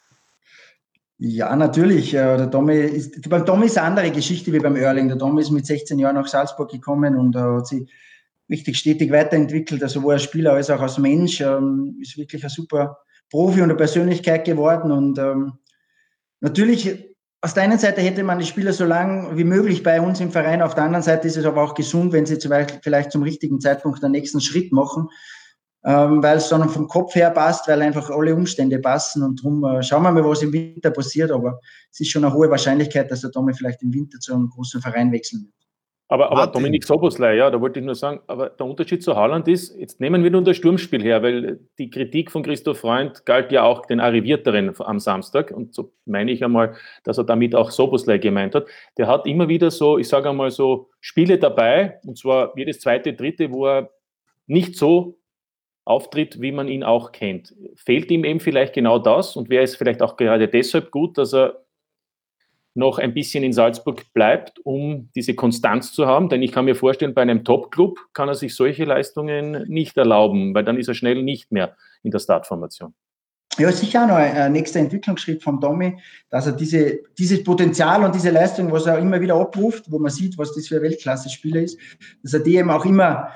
Ja, natürlich. Beim Tommy ist eine andere Geschichte wie beim Erling. Der Tommy ist mit 16 Jahren nach Salzburg gekommen und hat sich richtig stetig weiterentwickelt, also sowohl als Spieler als auch als Mensch. Ist wirklich ein super Profi und eine Persönlichkeit geworden. Und natürlich, auf der einen Seite hätte man die Spieler so lange wie möglich bei uns im Verein. Auf der anderen Seite ist es aber auch gesund, wenn sie vielleicht zum richtigen Zeitpunkt den nächsten Schritt machen. Weil es dann vom Kopf her passt, weil einfach alle Umstände passen und darum schauen wir mal, was im Winter passiert, aber es ist schon eine hohe Wahrscheinlichkeit, dass der Tommy vielleicht im Winter zu einem großen Verein wechseln wird. Aber Dominik Szoboszlai, ja, da wollte ich nur sagen, aber der Unterschied zu Haaland ist, jetzt nehmen wir nun das Sturmspiel her, weil die Kritik von Christoph Freund galt ja auch den Arrivierteren am Samstag und so meine ich einmal, dass er damit auch Szoboszlai gemeint hat. Der hat immer wieder so, ich sage einmal so, Spiele dabei und zwar jedes zweite, dritte, wo er nicht so auftritt, wie man ihn auch kennt. Fehlt ihm eben vielleicht genau das und wäre es vielleicht auch gerade deshalb gut, dass er noch ein bisschen in Salzburg bleibt, um diese Konstanz zu haben, denn ich kann mir vorstellen, bei einem Top-Club kann er sich solche Leistungen nicht erlauben, weil dann ist er schnell nicht mehr in der Startformation. Ja, sicher auch noch ein nächster Entwicklungsschritt vom Tommy, dass er dieses Potenzial und diese Leistung, was er immer wieder abruft, wo man sieht, was das für ein Weltklasse-Spieler ist, dass er die eben auch immer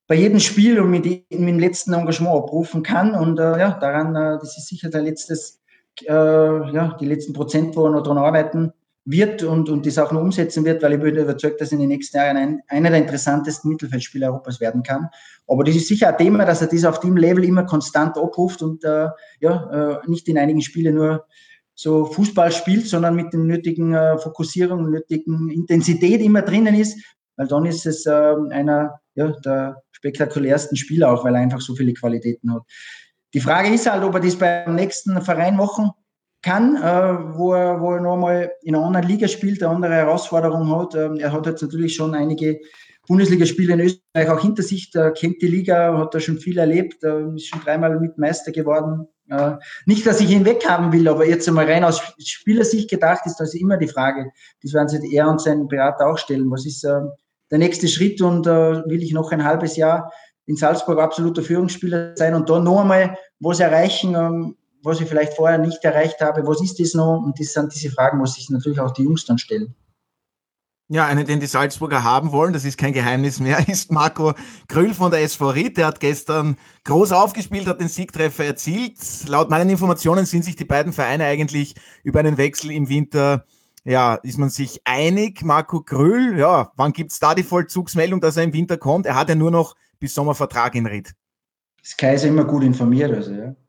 bei jedem Spiel und mit dem letzten Engagement abrufen kann. Und daran, das ist sicher die letzten Prozent, wo er noch dran arbeiten wird und das auch noch umsetzen wird, weil ich bin überzeugt, dass in den nächsten Jahren einer der interessantesten Mittelfeldspieler Europas werden kann. Aber das ist sicher ein Thema, dass er das auf dem Level immer konstant abruft und nicht in einigen Spielen nur so Fußball spielt, sondern mit dem nötigen Fokussierung, nötigen Intensität immer drinnen ist, weil dann ist es einer der spektakulärsten Spieler auch, weil er einfach so viele Qualitäten hat. Die Frage ist halt, ob er das beim nächsten Verein machen kann, wo er nochmal in einer anderen Liga spielt, eine andere Herausforderung hat. Er hat jetzt natürlich schon einige Bundesligaspiele in Österreich auch hinter sich, kennt die Liga, hat da schon viel erlebt, ist schon 3-mal mit Meister geworden. Nicht, dass ich ihn weghaben will, aber jetzt einmal rein aus Spielersicht gedacht ist das immer die Frage. Das werden sich er und sein Berater auch stellen. Was ist der nächste Schritt und will ich noch ein halbes Jahr in Salzburg absoluter Führungsspieler sein und dann noch einmal was erreichen, was ich vielleicht vorher nicht erreicht habe, was ist das noch? Und das sind diese Fragen, was sich natürlich auch die Jungs dann stellen. Ja, einen, den die Salzburger haben wollen, das ist kein Geheimnis mehr, ist Marco Grüll von der SV Ried. Der hat gestern groß aufgespielt, hat den Siegtreffer erzielt. Laut meinen Informationen sind sich die beiden Vereine eigentlich über einen Wechsel im Winter, ist man sich einig. Marco Grüll, wann gibt's da die Vollzugsmeldung, dass er im Winter kommt? Er hat ja nur noch bis Sommervertrag in Ried. Sky ist immer gut informiert, also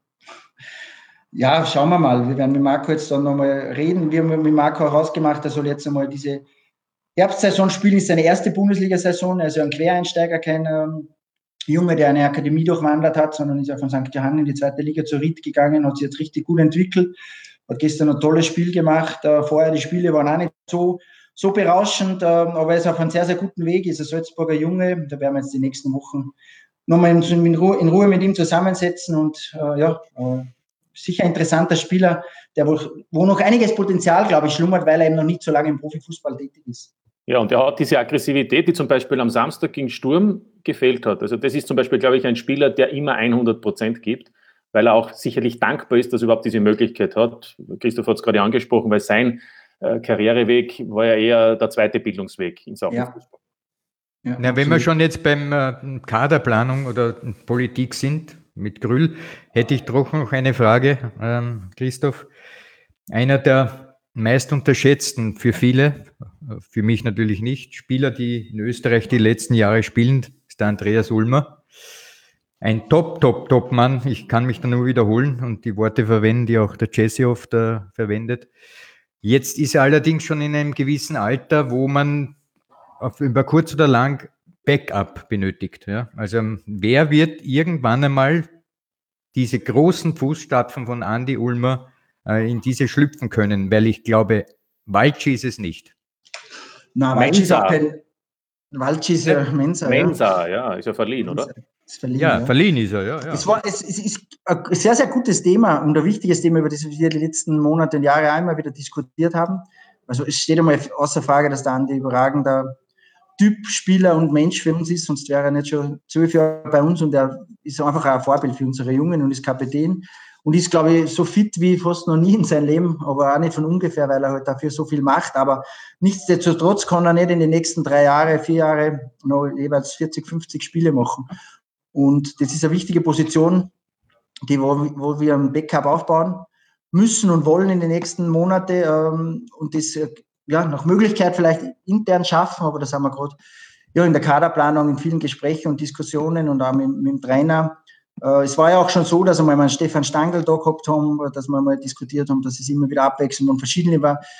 Ja, schauen wir mal. Wir werden mit Marco jetzt dann nochmal reden. Wir haben mit Marco auch ausgemacht, er soll jetzt einmal diese Herbstsaison spielen, ist seine erste Bundesliga-Saison. Also ein Quereinsteiger, kein Junge, der eine Akademie durchwandert hat, sondern ist ja von St. Johann in die zweite Liga zu Ried gegangen, hat sich jetzt richtig gut entwickelt, hat gestern ein tolles Spiel gemacht. Vorher die Spiele waren auch nicht so berauschend, aber er ist auf einem sehr, sehr guten Weg, ist ein Salzburger Junge. Da werden wir jetzt die nächsten Wochen nochmal in Ruhe mit ihm zusammensetzen und sicher ein interessanter Spieler, der wo noch einiges Potenzial, glaube ich, schlummert, weil er eben noch nicht so lange im Profifußball tätig ist. Ja, und er hat diese Aggressivität, die zum Beispiel am Samstag gegen Sturm gefehlt hat. Also das ist zum Beispiel, glaube ich, ein Spieler, der immer 100% gibt, weil er auch sicherlich dankbar ist, dass er überhaupt diese Möglichkeit hat. Christoph hat es gerade angesprochen, weil sein Karriereweg war ja eher der zweite Bildungsweg in Sachen Fußball. Ja, wenn wir schon jetzt beim Kaderplanung oder Politik sind, mit Grüll, hätte ich doch noch eine Frage, Christoph. Einer der meist unterschätzten für viele, für mich natürlich nicht, Spieler, die in Österreich die letzten Jahre spielen, ist der Andreas Ulmer. Ein Top-Mann, ich kann mich da nur wiederholen und die Worte verwenden, die auch der Jesse oft verwendet. Jetzt ist er allerdings schon in einem gewissen Alter, wo man über kurz oder lang Backup benötigt. Ja? Also wer wird irgendwann einmal diese großen Fußstapfen von Andi Ulmer in diese schlüpfen können? Weil ich glaube, Walci ist es nicht. Na, Walci ist auch kein... Walci ist ja Mensa. Mensa, ist ja verliehen, oder? Ist verliehen, verliehen ist er, ja. Es ist ein sehr, sehr gutes Thema und ein wichtiges Thema, über das wir die letzten Monate und Jahre einmal wieder diskutiert haben. Also es steht einmal außer Frage, dass der Andi überragender Typ, Spieler und Mensch für uns ist, sonst wäre er nicht schon 12 Jahre bei uns und er ist einfach ein Vorbild für unsere Jungen und ist Kapitän und ist, glaube ich, so fit wie fast noch nie in seinem Leben, aber auch nicht von ungefähr, weil er halt dafür so viel macht, aber nichtsdestotrotz kann er nicht in den nächsten 4 Jahre noch jeweils 40, 50 Spiele machen und das ist eine wichtige Position, wo wir ein Backup aufbauen müssen und wollen in den nächsten Monaten und das nach Möglichkeit vielleicht intern schaffen, aber das haben wir gerade in der Kaderplanung in vielen Gesprächen und Diskussionen und auch mit dem Trainer. Es war ja auch schon so, dass wir mal einen Stefan Stangl da gehabt haben, dass wir mal diskutiert haben, dass es immer wieder abwechselnd und verschiedene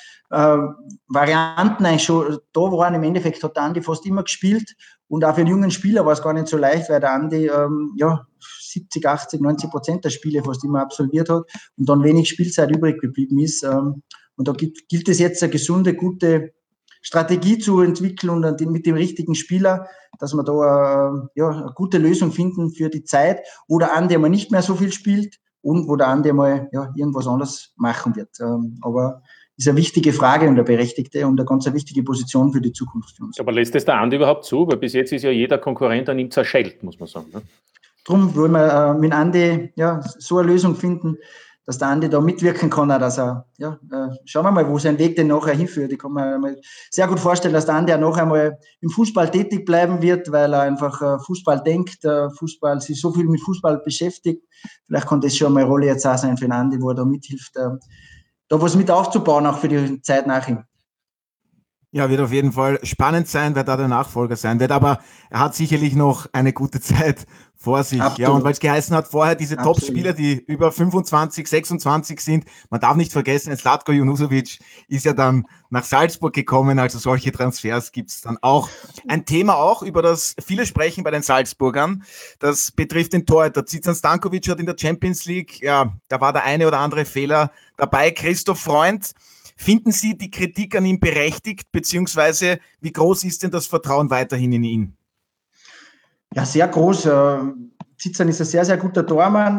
Varianten eigentlich schon da waren. Im Endeffekt hat der Andi fast immer gespielt und auch für einen jungen Spieler war es gar nicht so leicht, weil der Andi 70, 80, 90% der Spiele fast immer absolviert hat und dann wenig Spielzeit übrig geblieben ist. Und da gilt es jetzt, eine gesunde, gute Strategie zu entwickeln und mit dem richtigen Spieler, dass wir da eine gute Lösung finden für die Zeit, wo der Andi einmal nicht mehr so viel spielt und wo der Andi einmal irgendwas anderes machen wird. Aber das ist eine wichtige Frage und eine berechtigte und eine ganz wichtige Position für die Zukunft für uns. Aber lässt es der Andi überhaupt zu? Weil bis jetzt ist ja jeder Konkurrent an ihm zerschellt, muss man sagen. Ne? Darum wollen wir mit Andi so eine Lösung finden, dass der Andi da mitwirken kann, auch, dass er, schauen wir mal, wo sein Weg denn nachher hinführt. Ich kann mir mal sehr gut vorstellen, dass der Andi auch noch einmal im Fußball tätig bleiben wird, weil er einfach Fußball denkt, sich so viel mit Fußball beschäftigt. Vielleicht kann das schon mal eine Rolle jetzt auch sein für den Andi, wo er da mithilft, da was mit aufzubauen, auch für die Zeit nach ihm. Ja, wird auf jeden Fall spannend sein, wer da der Nachfolger sein wird, aber er hat sicherlich noch eine gute Zeit vor sich. Absolut. Ja, und weil es geheißen hat, vorher diese Top-Spieler, die über 25, 26 sind, man darf nicht vergessen, Zlatko Junusovic ist ja dann nach Salzburg gekommen, also solche Transfers gibt es dann auch. Ein Thema auch, über das viele sprechen bei den Salzburgern, das betrifft den Torhüter. Zizan Stankovic hat in der Champions League, ja, da war der eine oder andere Fehler dabei. Christoph Freund, finden Sie die Kritik an ihm berechtigt, beziehungsweise wie groß ist denn das Vertrauen weiterhin in ihn? Ja, sehr groß. Zizan ist ein sehr, sehr guter Tormann,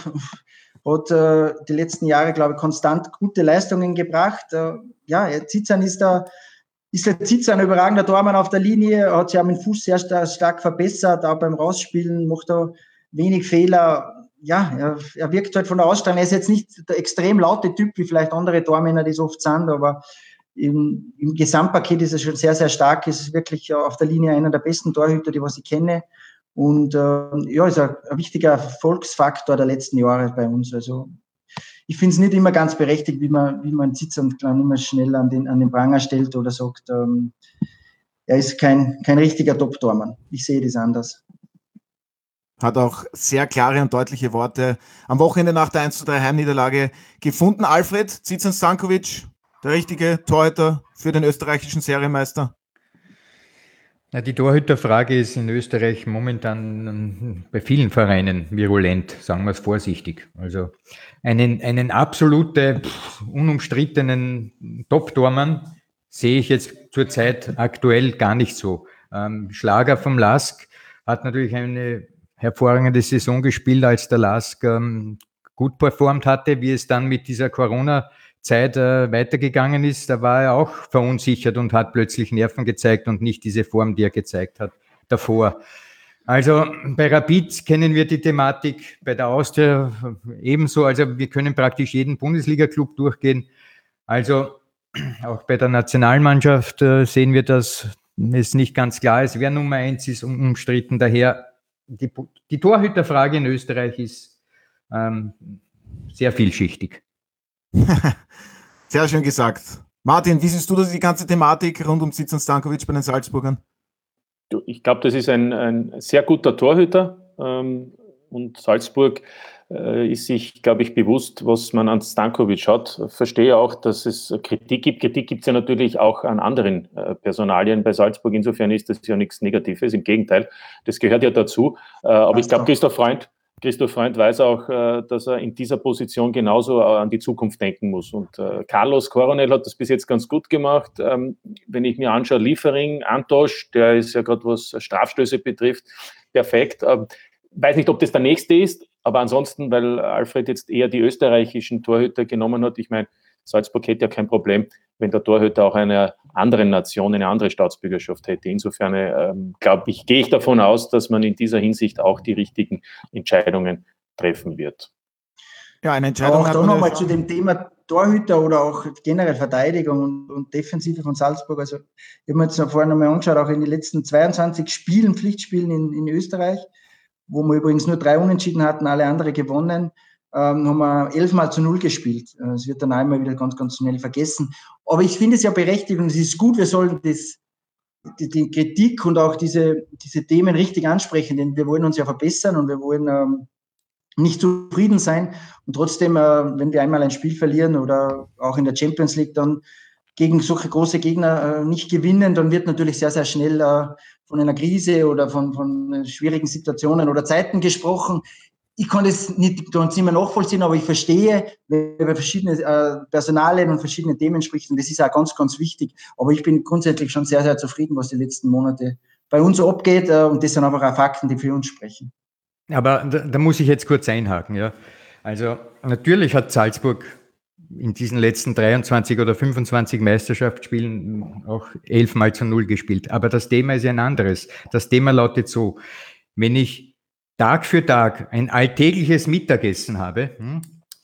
hat die letzten Jahre, glaube ich, konstant gute Leistungen gebracht. Zizan ist ein überragender Tormann auf der Linie, hat sich auch mit dem Fuß sehr stark verbessert, auch beim Rausspielen, macht da wenig Fehler. Ja, er wirkt halt von der Ausstrahlung. Er ist jetzt nicht der extrem laute Typ, wie vielleicht andere Tormänner, die es oft sind, aber im Gesamtpaket ist er schon sehr, sehr stark. Ist wirklich auf der Linie einer der besten Torhüter, die was ich kenne. Und ist ein wichtiger Erfolgsfaktor der letzten Jahre bei uns. Also ich finde es nicht immer ganz berechtigt, wie man sitzt und dann immer schnell an den Pranger stellt oder sagt, er ist kein richtiger Top-Tormann. Ich sehe das anders. Hat auch sehr klare und deutliche Worte am Wochenende nach der 1:3 Heimniederlage gefunden. Alfred, Zizan Stankovic, der richtige Torhüter für den österreichischen Serienmeister? Ja, die Torhüterfrage ist in Österreich momentan bei vielen Vereinen virulent, sagen wir es vorsichtig. Also einen absolute, unumstrittenen Top-Tormann sehe ich jetzt zurzeit aktuell gar nicht so. Schlager vom LASK hat natürlich eine hervorragende Saison gespielt, als der LASK gut performt hatte, wie es dann mit dieser Corona-Zeit weitergegangen ist. Da war er auch verunsichert und hat plötzlich Nerven gezeigt und nicht diese Form, die er gezeigt hat davor. Also bei Rapid kennen wir die Thematik, bei der Austria ebenso. Also wir können praktisch jeden Bundesliga-Club durchgehen. Also auch bei der Nationalmannschaft sehen wir, dass es nicht ganz klar ist, wer Nummer 1 ist, umstritten. Daher die Torhüterfrage in Österreich ist sehr vielschichtig. Sehr schön gesagt. Martin, wie siehst du das, die ganze Thematik rund um Zizan Stankovic bei den Salzburgern? Ich glaube, das ist ein sehr guter Torhüter und Salzburg ist sich, glaube ich, bewusst, was man an Stankovic hat. Verstehe auch, dass es Kritik gibt. Kritik gibt es ja natürlich auch an anderen Personalien bei Salzburg. Insofern ist das ja nichts Negatives. Im Gegenteil, das gehört ja dazu. Aber ich glaube, Christoph Freund weiß auch, dass er in dieser Position genauso an die Zukunft denken muss. Und Carlos Coronel hat das bis jetzt ganz gut gemacht. Wenn ich mir anschaue, Liefering, Antosch, der ist ja gerade, was Strafstöße betrifft, perfekt. Weiß nicht, ob das der nächste ist, aber ansonsten, weil Alfred jetzt eher die österreichischen Torhüter genommen hat, ich meine, Salzburg hätte ja kein Problem, wenn der Torhüter auch einer anderen Nation eine andere Staatsbürgerschaft hätte. Insofern, gehe ich davon aus, dass man in dieser Hinsicht auch die richtigen Entscheidungen treffen wird. Ja, eine Entscheidung. Aber auch da nochmal zu dem Thema Torhüter oder auch generell Verteidigung und Defensive von Salzburg. Also ich habe mir jetzt vorhin nochmal angeschaut, auch in den letzten 22 Spielen, Pflichtspielen in Österreich, wo wir übrigens nur 3 Unentschieden hatten, alle andere gewonnen, haben wir 11-0 gespielt. Das wird dann einmal wieder ganz, ganz schnell vergessen. Aber ich finde es ja berechtigt und es ist gut, wir sollen die Kritik und auch diese Themen richtig ansprechen, denn wir wollen uns ja verbessern und wir wollen nicht zufrieden sein. Und trotzdem, wenn wir einmal ein Spiel verlieren oder auch in der Champions League dann gegen solche große Gegner nicht gewinnen, dann wird natürlich sehr, sehr schnell von einer Krise oder von schwierigen Situationen oder Zeiten gesprochen. Ich kann das nicht ganz immer nachvollziehen, aber ich verstehe, wer über verschiedene Personalien und verschiedene Themen spricht. Und das ist auch ganz, ganz wichtig. Aber ich bin grundsätzlich schon sehr, sehr zufrieden, was die letzten Monate bei uns so abgeht. Und das sind einfach auch Fakten, die für uns sprechen. Aber da muss ich jetzt kurz einhaken. Ja. Also natürlich hat Salzburg in diesen letzten 23 oder 25 Meisterschaftsspielen auch 11-0 gespielt. Aber das Thema ist ja ein anderes. Das Thema lautet so, wenn ich Tag für Tag ein alltägliches Mittagessen habe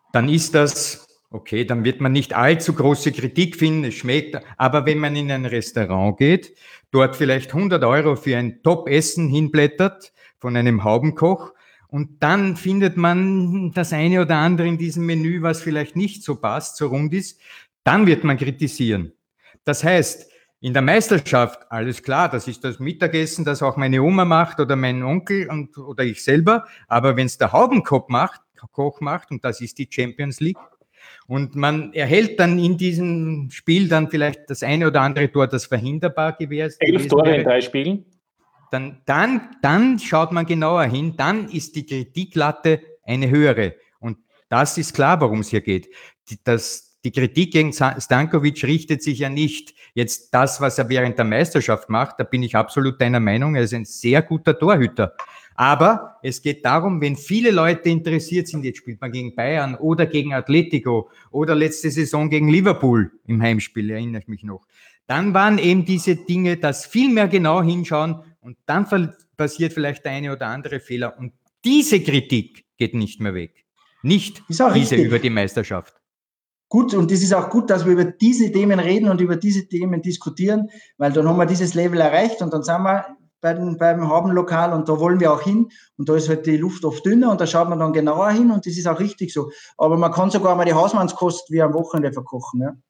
dann ist das okay, dann wird man nicht allzu große Kritik finden, es schmeckt, aber wenn man in ein Restaurant geht, dort vielleicht 100 € für ein Top-Essen hinblättert von einem Haubenkoch und dann findet man das eine oder andere in diesem Menü, was vielleicht nicht so passt, so rund ist, dann wird man kritisieren. Das heißt, in der Meisterschaft, alles klar, das ist das Mittagessen, das auch meine Oma macht oder mein Onkel oder ich selber, aber wenn es der Haubenkoch macht, und das ist die Champions League, und man erhält dann in diesem Spiel dann vielleicht das eine oder andere Tor, das verhinderbar gewesen 11 Tore wäre. in 3 Spielen. Dann schaut man genauer hin, dann ist die Kritiklatte eine höhere. Und das ist klar, worum es hier geht. Die Kritik gegen Stankovic richtet sich ja nicht jetzt das, was er während der Meisterschaft macht. Da bin ich absolut deiner Meinung. Er ist ein sehr guter Torhüter. Aber es geht darum, wenn viele Leute interessiert sind, jetzt spielt man gegen Bayern oder gegen Atletico oder letzte Saison gegen Liverpool im Heimspiel, erinnere ich mich noch. Dann waren eben diese Dinge, das viel mehr genau hinschauen und dann passiert vielleicht der eine oder andere Fehler. Und diese Kritik geht nicht mehr weg. Nicht diese richtig über die Meisterschaft. Gut, und es ist auch gut, dass wir über diese Themen reden und über diese Themen diskutieren, weil dann haben wir dieses Level erreicht und dann sind wir beim Haubenlokal und da wollen wir auch hin und da ist halt die Luft oft dünner und da schaut man dann genauer hin und das ist auch richtig so. Aber man kann sogar mal die Hausmannskost wie am Wochenende verkochen. Ja.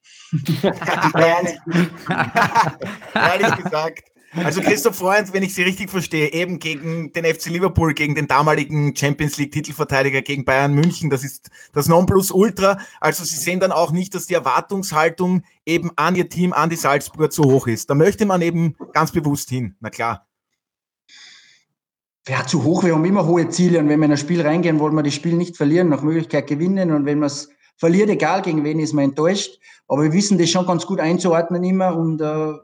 Ehrlich gesagt. Also Christoph Freund, wenn ich Sie richtig verstehe, eben gegen den FC Liverpool, gegen den damaligen Champions League Titelverteidiger, gegen Bayern München, das ist das Nonplusultra. Also Sie sehen dann auch nicht, dass die Erwartungshaltung eben an Ihr Team, an die Salzburger zu hoch ist. Da möchte man eben ganz bewusst hin, na klar. Ja, zu hoch, wir haben immer hohe Ziele und wenn wir in ein Spiel reingehen, wollen wir das Spiel nicht verlieren, nach Möglichkeit gewinnen und wenn man es verliert, egal gegen wen, ist man enttäuscht. Aber wir wissen das schon ganz gut einzuordnen immer und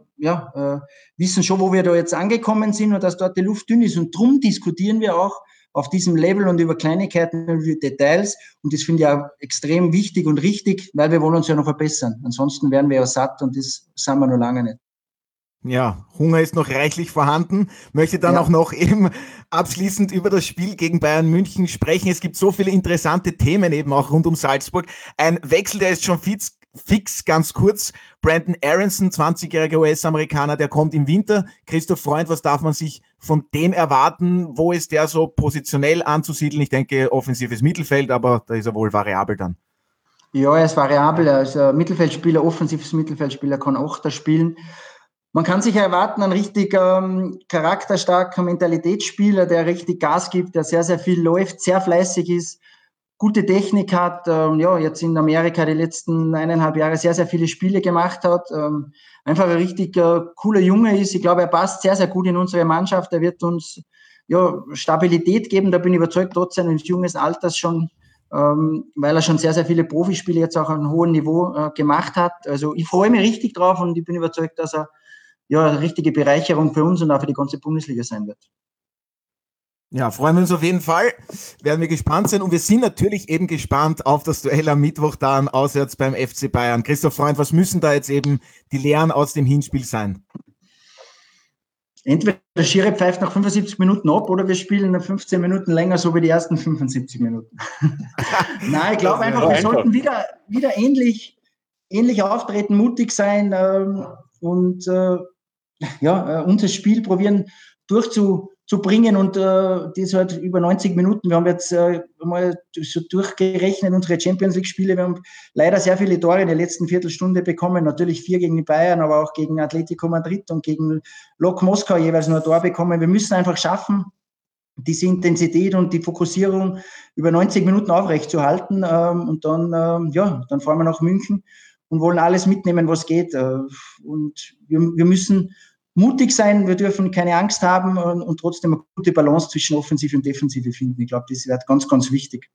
wissen schon, wo wir da jetzt angekommen sind und dass dort die Luft dünn ist. Und drum diskutieren wir auch auf diesem Level und über Kleinigkeiten und über Details. Und das finde ich auch extrem wichtig und richtig, weil wir wollen uns ja noch verbessern. Ansonsten wären wir ja satt und das sind wir noch lange nicht. Ja, Hunger ist noch reichlich vorhanden. Möchte dann auch noch eben abschließend über das Spiel gegen Bayern München sprechen. Es gibt so viele interessante Themen eben auch rund um Salzburg. Ein Wechsel, der ist schon fix, ganz kurz. Brandon Aronson, 20-jähriger US-Amerikaner, der kommt im Winter. Christoph Freund, was darf man sich von dem erwarten? Wo ist der so positionell anzusiedeln? Ich denke, offensives Mittelfeld, aber da ist er wohl variabel dann. Ja, er ist variabel. Er ist ein Mittelfeldspieler, offensives Mittelfeldspieler, kann Achter spielen. Man kann sich erwarten, ein richtig charakterstarker Mentalitätsspieler, der richtig Gas gibt, der sehr, sehr viel läuft, sehr fleißig ist, gute Technik hat, jetzt in Amerika die letzten 1,5 Jahre sehr, sehr viele Spiele gemacht hat, einfach ein richtig cooler Junge ist. Ich glaube, er passt sehr, sehr gut in unsere Mannschaft. Er wird uns Stabilität geben, da bin ich überzeugt, trotz seines jungen Alters schon, weil er schon sehr, sehr viele Profispiele jetzt auch auf einem hohen Niveau gemacht hat. Also ich freue mich richtig drauf und ich bin überzeugt, dass er eine richtige Bereicherung für uns und auch für die ganze Bundesliga sein wird. Ja, freuen wir uns auf jeden Fall. Werden wir gespannt sein. Und wir sind natürlich eben gespannt auf das Duell am Mittwoch dann auswärts beim FC Bayern. Christoph Freund, was müssen da jetzt eben die Lehren aus dem Hinspiel sein? Entweder der Schiri pfeift nach 75 Minuten ab oder wir spielen nach 15 Minuten länger, so wie die ersten 75 Minuten. Nein, ich glaube einfach, wir sollten wieder ähnlich auftreten, mutig sein und unser Spiel probieren durchzubringen und das halt über 90 Minuten. Wir haben jetzt mal so durchgerechnet, unsere Champions-League-Spiele. Wir haben leider sehr viele Tore in der letzten Viertelstunde bekommen. Natürlich 4 gegen die Bayern, aber auch gegen Atletico Madrid und gegen Lok Moskau jeweils nur ein Tor bekommen. Wir müssen einfach schaffen, diese Intensität und die Fokussierung über 90 Minuten aufrechtzuerhalten. Und dann fahren wir nach München und wollen alles mitnehmen, was geht. Und wir müssen mutig sein, wir dürfen keine Angst haben und trotzdem eine gute Balance zwischen Offensive und Defensive finden. Ich glaube, das wird ganz, ganz wichtig.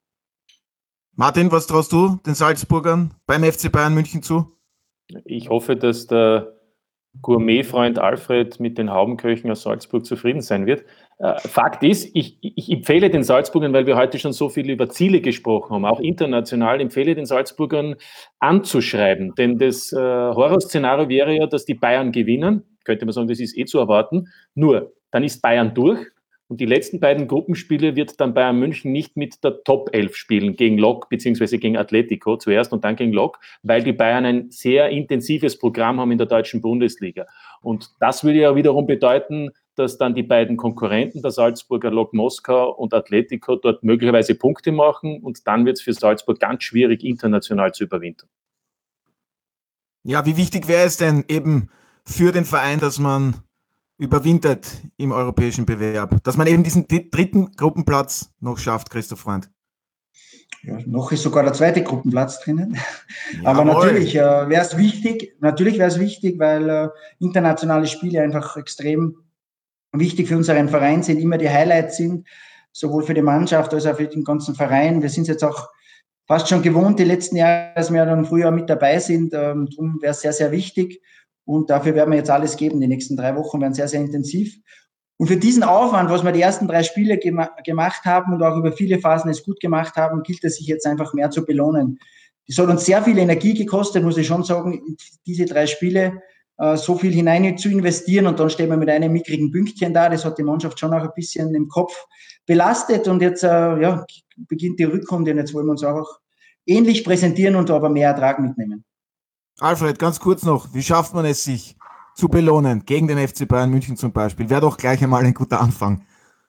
Martin, was traust du den Salzburgern beim FC Bayern München zu? Ich hoffe, dass der Gourmetfreund Alfred mit den Haubenköchen aus Salzburg zufrieden sein wird. Fakt ist, ich empfehle den Salzburgern, weil wir heute schon so viel über Ziele gesprochen haben, auch international, empfehle den Salzburgern anzuschreiben. Denn das Horrorszenario wäre ja, dass die Bayern gewinnen. Könnte man sagen, das ist zu erwarten. Nur, dann ist Bayern durch Und die letzten beiden Gruppenspiele wird dann Bayern München nicht mit der Top 11 spielen, gegen Lok beziehungsweise gegen Atletico zuerst und dann gegen Lok, weil die Bayern ein sehr intensives Programm haben in der deutschen Bundesliga. Und das würde ja wiederum bedeuten, dass dann die beiden Konkurrenten, der Salzburger Lok Moskau und Atletico, dort möglicherweise Punkte machen und dann wird es für Salzburg ganz schwierig, international zu überwintern. Ja, wie wichtig wäre es denn eben für den Verein, dass man überwintert im europäischen Bewerb, dass man eben diesen dritten Gruppenplatz noch schafft, Christoph Freund? Ja, noch ist sogar der zweite Gruppenplatz drinnen. Jawohl. Aber natürlich wäre es wichtig, weil internationale Spiele einfach extrem wichtig für unseren Verein sind, immer die Highlights sind, sowohl für die Mannschaft als auch für den ganzen Verein. Wir sind es jetzt auch fast schon gewohnt, die letzten Jahre, dass wir dann im Frühjahr mit dabei sind. Darum wäre es sehr, sehr wichtig. Und dafür werden wir jetzt alles geben. Die nächsten 3 Wochen werden sehr, sehr intensiv. Und für diesen Aufwand, was wir die ersten 3 Spiele gemacht haben und auch über viele Phasen es gut gemacht haben, gilt es sich jetzt einfach mehr zu belohnen. Das hat uns sehr viel Energie gekostet, muss ich schon sagen, diese 3 Spiele so viel hinein zu investieren und dann stehen wir mit einem mickrigen Pünktchen da. Das hat die Mannschaft schon auch ein bisschen im Kopf belastet und jetzt beginnt die Rückrunde und jetzt wollen wir uns auch ähnlich präsentieren und aber mehr Ertrag mitnehmen. Alfred, ganz kurz noch, wie schafft man es sich zu belohnen, gegen den FC Bayern München zum Beispiel? Wäre doch gleich einmal ein guter Anfang.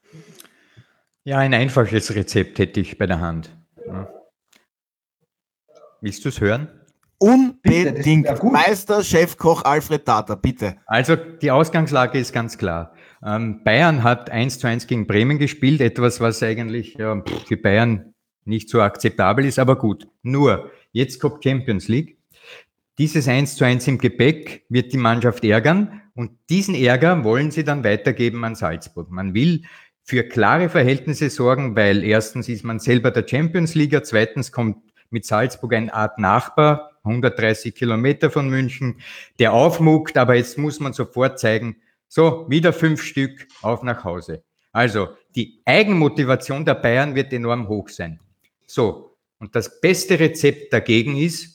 Ja, ein einfaches Rezept hätte ich bei der Hand. Ja. Willst du es hören? Unbedingt. Bitte, Meister, Chefkoch Alfred Tata, bitte. Also die Ausgangslage ist ganz klar. Bayern hat 1:1 gegen Bremen gespielt, etwas, was eigentlich für Bayern nicht so akzeptabel ist, aber gut. Nur, jetzt kommt Champions League. Dieses 1:1 im Gepäck wird die Mannschaft ärgern und diesen Ärger wollen sie dann weitergeben an Salzburg. Man will für klare Verhältnisse sorgen, weil erstens ist man selber der Champions Leaguer, zweitens kommt mit Salzburg eine Art Nachbar, 130 Kilometer von München, der aufmuckt, aber jetzt muss man sofort zeigen, so, wieder 5 Stück, auf nach Hause. Also, die Eigenmotivation der Bayern wird enorm hoch sein. So, und das beste Rezept dagegen ist,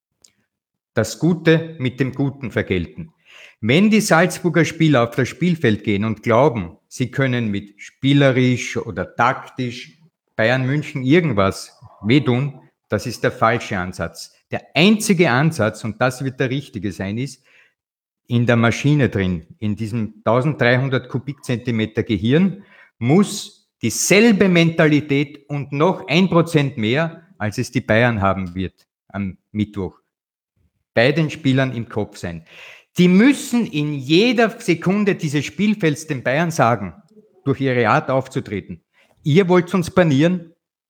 das Gute mit dem Guten vergelten. Wenn die Salzburger Spieler auf das Spielfeld gehen und glauben, sie können mit spielerisch oder taktisch Bayern München irgendwas wehtun, das ist der falsche Ansatz. Der einzige Ansatz, und das wird der richtige sein, ist in der Maschine drin, in diesem 1300 Kubikzentimeter Gehirn, muss dieselbe Mentalität und noch 1% mehr, als es die Bayern haben wird am Mittwoch, bei den Spielern im Kopf sein. Die müssen in jeder Sekunde dieses Spielfelds den Bayern sagen, durch ihre Art aufzutreten, ihr wollt uns banieren?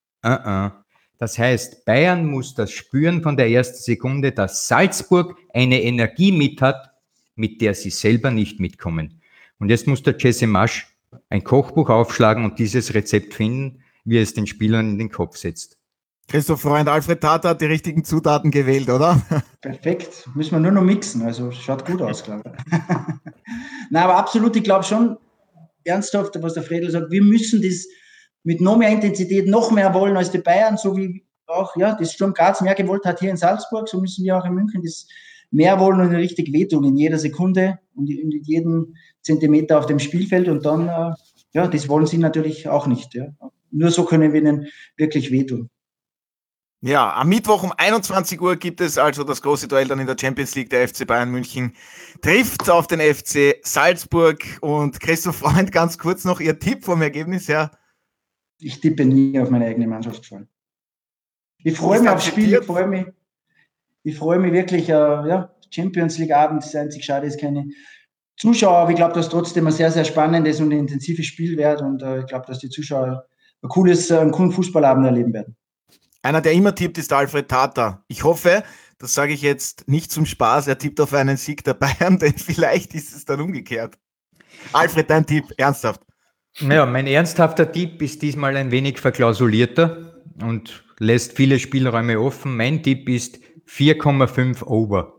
Das heißt, Bayern muss das spüren von der ersten Sekunde, dass Salzburg eine Energie mit hat, mit der sie selber nicht mitkommen. Und jetzt muss der Jesse Marsch ein Kochbuch aufschlagen und dieses Rezept finden, wie er es den Spielern in den Kopf setzt. Christoph Freund, Alfred Tata hat die richtigen Zutaten gewählt, oder? Perfekt. Müssen wir nur noch mixen, also schaut gut aus, glaube ich. Nein, aber absolut, ich glaube schon ernsthaft, was der Fredl sagt, wir müssen das mit noch mehr Intensität, noch mehr wollen als die Bayern, so wie auch das Sturm Graz mehr gewollt hat hier in Salzburg, so müssen wir auch in München das mehr wollen und richtig wehtun in jeder Sekunde und in jedem Zentimeter auf dem Spielfeld und dann, das wollen sie natürlich auch nicht. Ja. Nur so können wir ihnen wirklich wehtun. Ja, am Mittwoch um 21 Uhr gibt es also das große Duell dann in der Champions League. Der FC Bayern München trifft auf den FC Salzburg. Und Christoph Freund, ganz kurz noch Ihr Tipp vom Ergebnis her. Ich tippe nie auf meine eigene Mannschaft vor. Ich freue mich aufs Spiel, ich freue mich wirklich, Champions League Abend, das ist einzig schade, ist keine Zuschauer, aber ich glaube, dass trotzdem ein sehr, sehr spannendes und intensives Spiel wird und ich glaube, dass die Zuschauer einen coolen Fußballabend erleben werden. Einer, der immer tippt, ist Alfred Tata. Ich hoffe, das sage ich jetzt nicht zum Spaß, er tippt auf einen Sieg der Bayern, denn vielleicht ist es dann umgekehrt. Alfred, dein Tipp, ernsthaft. Ja, mein ernsthafter Tipp ist diesmal ein wenig verklausulierter und lässt viele Spielräume offen. Mein Tipp ist 4,5 over.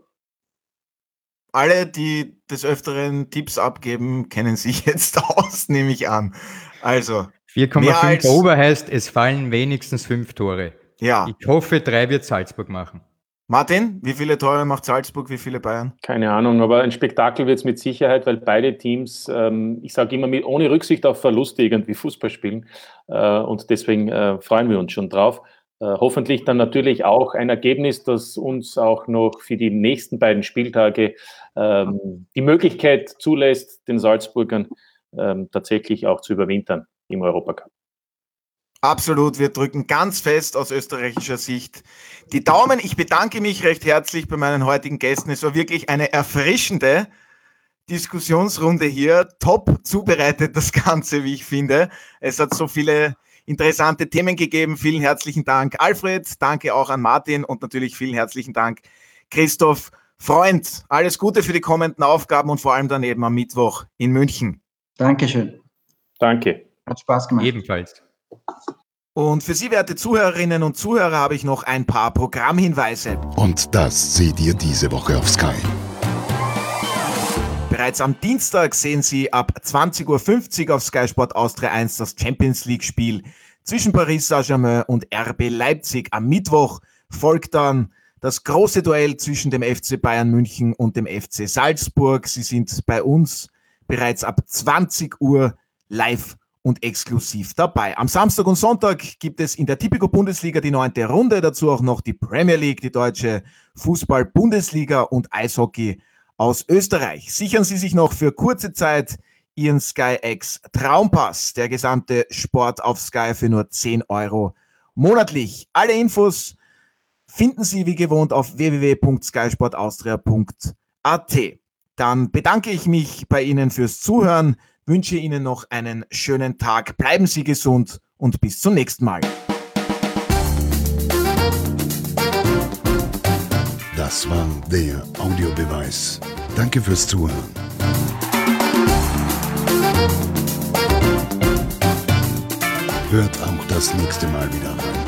Alle, die des Öfteren Tipps abgeben, kennen sich jetzt aus, nehme ich an. Also 4,5 over heißt, es fallen wenigstens 5 Tore. Ja. Ich hoffe, 3 wird Salzburg machen. Martin, wie viele Tore macht Salzburg, wie viele Bayern? Keine Ahnung, aber ein Spektakel wird es mit Sicherheit, weil beide Teams, ich sage immer, ohne Rücksicht auf Verluste irgendwie Fußball spielen. Und deswegen freuen wir uns schon drauf. Hoffentlich dann natürlich auch ein Ergebnis, das uns auch noch für die nächsten beiden Spieltage die Möglichkeit zulässt, den Salzburgern tatsächlich auch zu überwintern im Europacup. Absolut, wir drücken ganz fest aus österreichischer Sicht die Daumen. Ich bedanke mich recht herzlich bei meinen heutigen Gästen. Es war wirklich eine erfrischende Diskussionsrunde hier. Top zubereitet das Ganze, wie ich finde. Es hat so viele interessante Themen gegeben. Vielen herzlichen Dank, Alfred. Danke auch an Martin und natürlich vielen herzlichen Dank, Christoph Freund. Alles Gute für die kommenden Aufgaben und vor allem dann eben am Mittwoch in München. Dankeschön. Danke. Hat Spaß gemacht. Ebenfalls. Und für Sie, werte Zuhörerinnen und Zuhörer, habe ich noch ein paar Programmhinweise. Und das seht ihr diese Woche auf Sky. Bereits am Dienstag sehen Sie ab 20.50 Uhr auf Sky Sport Austria 1 das Champions League-Spiel zwischen Paris Saint-Germain und RB Leipzig. Am Mittwoch folgt dann das große Duell zwischen dem FC Bayern München und dem FC Salzburg. Sie sind bei uns bereits ab 20 Uhr live und exklusiv dabei. Am Samstag und Sonntag gibt es in der Tipico-Bundesliga die 9. Runde, dazu auch noch die Premier League, die deutsche Fußball-Bundesliga und Eishockey aus Österreich. Sichern Sie sich noch für kurze Zeit Ihren SkyX Traumpass, der gesamte Sport auf Sky für nur 10 Euro monatlich. Alle Infos finden Sie wie gewohnt auf www.skysportaustria.at. Dann bedanke ich mich bei Ihnen fürs Zuhören, wünsche Ihnen noch einen schönen Tag, bleiben Sie gesund und bis zum nächsten Mal. Das war der Audiobeweis. Danke fürs Zuhören. Hört auch das nächste Mal wieder rein.